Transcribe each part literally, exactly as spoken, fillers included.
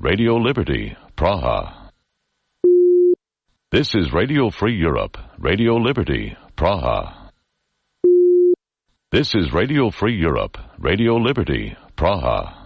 Radio Liberty, Praha. This is Radio Free Europe, Radio Liberty, Praha. This is Radio Free Europe, Radio Liberty, Praha.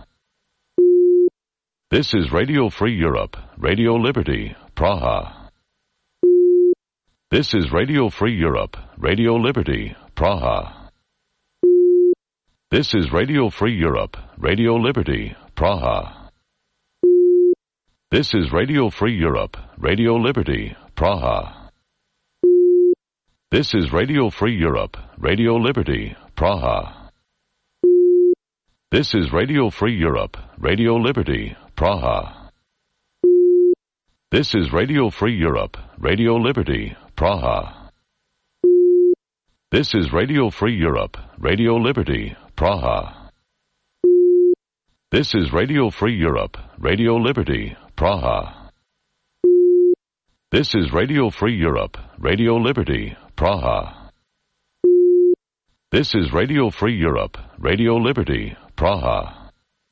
This is Radio Free Europe, Radio Liberty, Praha. This is Radio Free Europe, Radio Liberty, Praha. This is Radio Free Europe, Radio Liberty, Praha. This is Radio Free Europe, Radio Liberty, Praha. This is Radio Free Europe, Radio Liberty, Praha. This is Radio Free Europe, Radio Liberty, Praha. This is Radio Free Europe, Radio Liberty, Praha. This is Radio Free Europe, Radio Liberty, Praha. This is Radio Free Europe, Radio Liberty, Praha. This is Radio Free Europe, Radio Liberty, Praha. This is Radio Free Europe, Radio Liberty, Praha.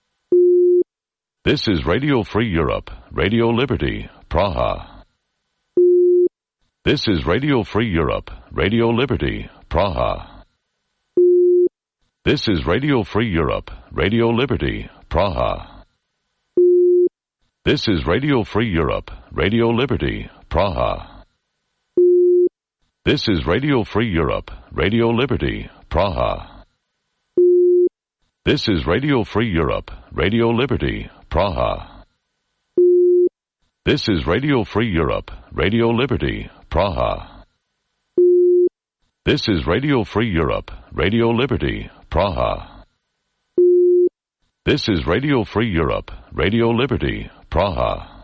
This is Radio Free Europe, Radio Liberty, Praha. This is Radio Free Europe, Radio Liberty, Praha. This is Radio Free Europe, Radio Liberty, Praha. This is Radio Free Europe, Radio Liberty, Praha. This is Radio Free Europe, Radio Liberty, Praha. This is Radio Free Europe, Radio Liberty, Praha. This is Radio Free Europe, Radio Liberty, Praha. This is Radio Free Europe, Radio Liberty, Praha. This is Radio Free Europe, Radio Liberty, Praha.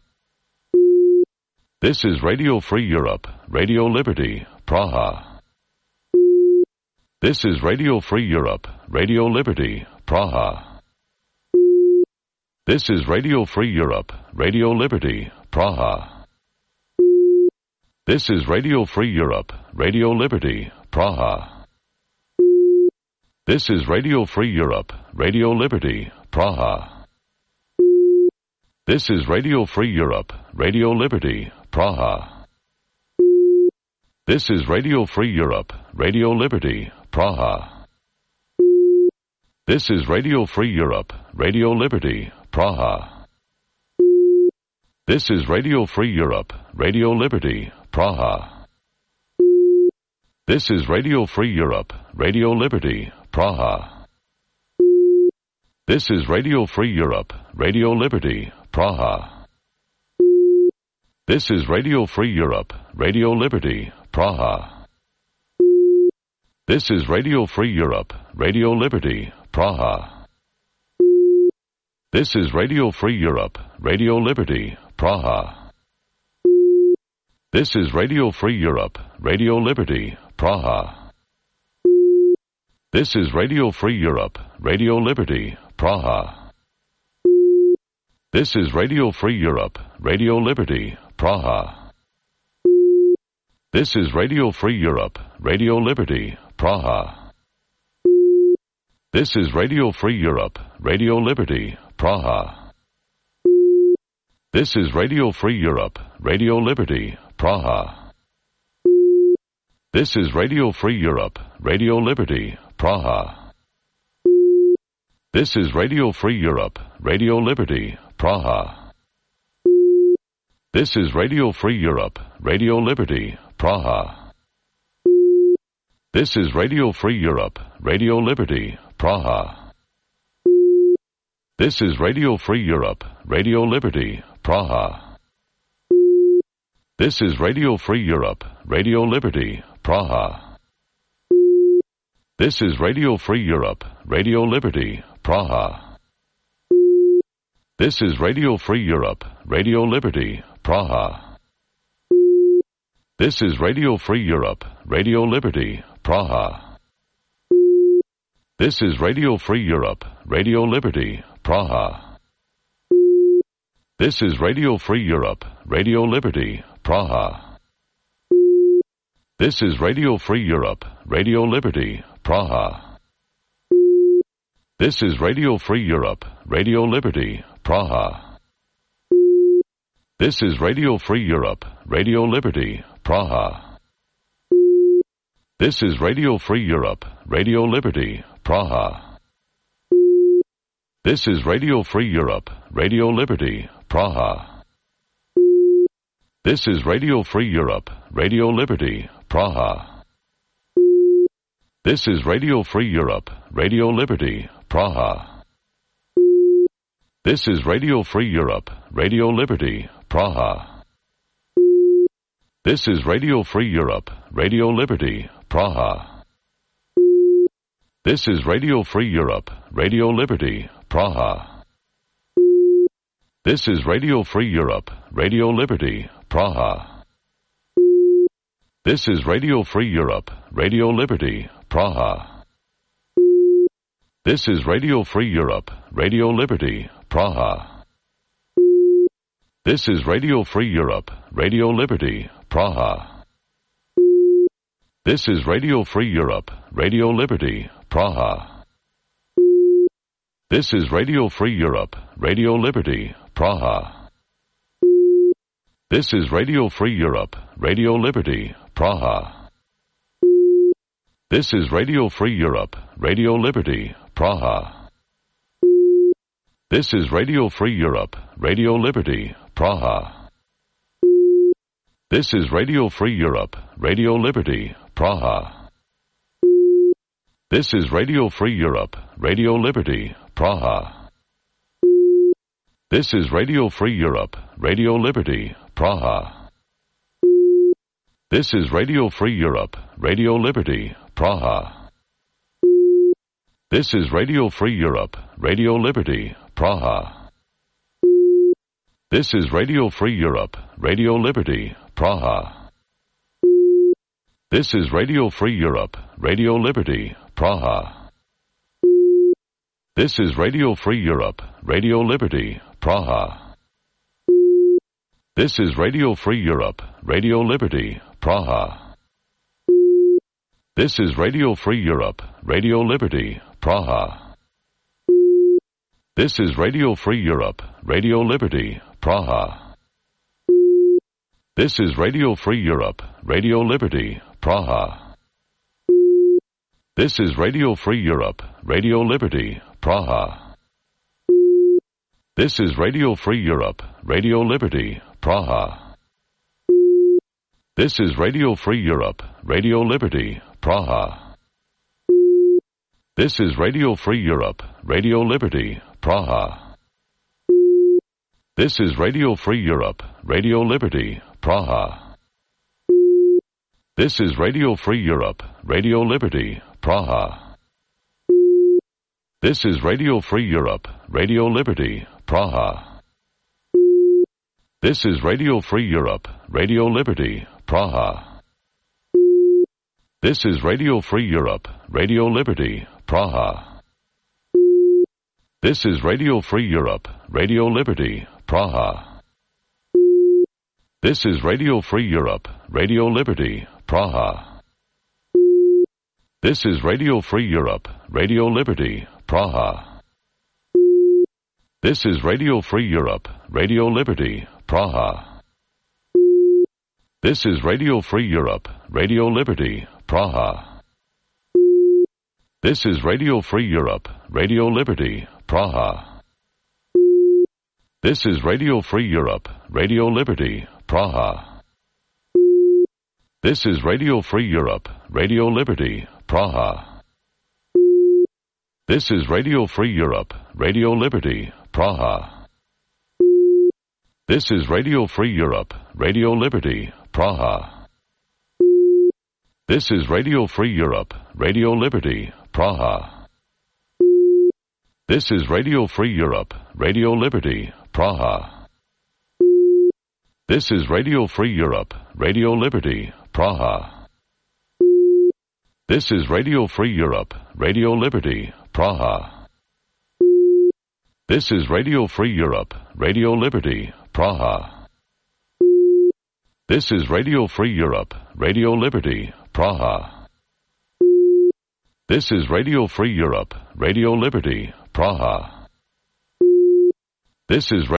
This is Radio Free Europe, Radio Liberty, Praha. This is Radio Free Europe, Radio Liberty, Praha. This is Radio Free Europe, Radio Liberty, Praha. This is Radio Free Europe, Radio Liberty, Praha. This is Radio Free Europe, Radio Liberty, Praha. This is Radio Free Europe, Radio Liberty, Praha. This is Radio Free Europe, Radio Liberty, Praha. This is Radio Free Europe, Radio Liberty, Praha. This is Radio Free Europe, Radio Liberty, Praha. This is Radio Free Europe, Radio Liberty, Praha. This is Radio Free Europe, Radio Liberty, Praha. This is Radio Free Europe, Radio Liberty, Praha. This is Radio Free Europe, Radio Liberty, Praha. This is Radio Free Europe, Radio Liberty, Praha. This is Radio Free Europe, Radio Liberty, Praha. This is Radio Free Europe, Radio Liberty, Praha. This is Radio Free Europe, Radio Liberty, Praha. This is Radio Free Europe, Radio Liberty, Praha. This is Radio Free Europe, Radio Liberty, Praha. This is Radio Free Europe, Radio Liberty, Praha. This is Radio Free Europe, Radio Liberty, Praha. This is Radio Free Europe, Radio Liberty, Praha. This is Radio Free Europe, Radio Liberty, Praha. This is Radio Free Europe, Radio Liberty, Praha. This is Radio Free Europe, Radio Liberty, Praha. This is Radio Free Europe, Radio Liberty, Praha. This is Radio Free Europe, Radio Liberty, Praha. This is Radio Free Europe, Radio Liberty, Praha. This is Radio Free Europe, Radio Liberty, Praha. This is Radio Free Europe, Radio Liberty, Praha. This is Radio Free Europe, Radio Liberty, Praha. This is Radio Free Europe, Radio Liberty, Praha. This is Radio Free Europe, Radio Liberty, Praha. This is Radio Free Europe, Radio Liberty, Praha. This is Radio Free Europe, Radio Liberty, Praha. This is Radio Free Europe, Radio Liberty, Praha. This is Radio Free Europe, Radio Liberty, Praha. This is Radio Free Europe, Radio Liberty, Praha. This is Radio Free Europe, Radio Liberty, Praha. This is Radio Free Europe, Radio Liberty, Praha. This is Radio Free Europe, Radio Liberty, Praha. This is Radio Free Europe, Radio Liberty, Praha. This is Radio Free Europe, Radio Liberty, Praha. This is Radio Free Europe, Radio Liberty, Praha. This is Radio Free Europe, Radio Liberty, Praha. This is Radio Free Europe, Radio Liberty, Praha. This is Radio Free Europe, Radio Liberty, Praha. This is Radio Free Europe, Radio Liberty, Praha. This is Radio Free Europe, Radio Liberty, Praha. This is Radio Free Europe, Radio Liberty, Praha. This is Radio Free Europe, Radio Liberty, Praha. This is Radio Free Europe, Radio Liberty, Praha. This is Radio Free Europe, Radio Liberty, Praha. This is Radio Free Europe, Radio Liberty, Praha. This is Radio Free Europe, Radio Liberty, Praha. This is Radio Free Europe, Radio Liberty, Praha. This is Radio Free Europe, Radio Liberty, Praha. This is Radio Free Europe, Radio Liberty, Praha. This is Radio Free Europe, Radio Liberty, Praha. This is Radio Free Europe, Radio Liberty, Praha. This is Radio Free Europe, Radio Liberty, Praha. This is Radio Free Europe, Radio Liberty, Praha. This is Radio Free Europe, Radio Liberty, Praha. This is Radio Free Europe, Radio Liberty, Praha. This is Radio Free Europe, Radio Liberty, Praha. This is Radio Free Europe, Radio Liberty, Praha. This is Radio Free Europe, Radio Liberty, Praha. This is Radio Free Europe, Radio Liberty, Praha. This is Radio Free Europe, Radio Liberty, Praha. This is Radio Free Europe, Radio Liberty, Praha. This is Radio Free Europe, Radio Liberty, Praha. This is Radio Free Europe, Radio Liberty, Praha. This is Radio Free Europe, Radio Liberty, Praha. This is Radio Free Europe, Radio Liberty, Praha. This is Radio Free Europe, Radio Liberty, Praha. This is Radio Free Europe, Radio Liberty, Praha. This is Radio Free Europe, Radio Liberty, Praha. This is Radio Free Europe, Radio Liberty, Praha. This is Radio Free Europe, Radio Liberty, Praha. This is Radio Free Europe, Radio Liberty, Praha. This is Radio Free Europe, Radio Liberty, Praha. This is Radio Free Europe, Radio Liberty, Praha. This is Radio Free Europe, Radio Liberty, Praha. This is Radio Free Europe, Radio Liberty, Praha. This is Radio Free Europe, Radio Liberty, Praha. This is Radio Free Europe, Radio Liberty, Praha. This is Radio Free Europe, Radio Liberty, Praha. This is Radio Free Europe, Radio Liberty, Praha. This is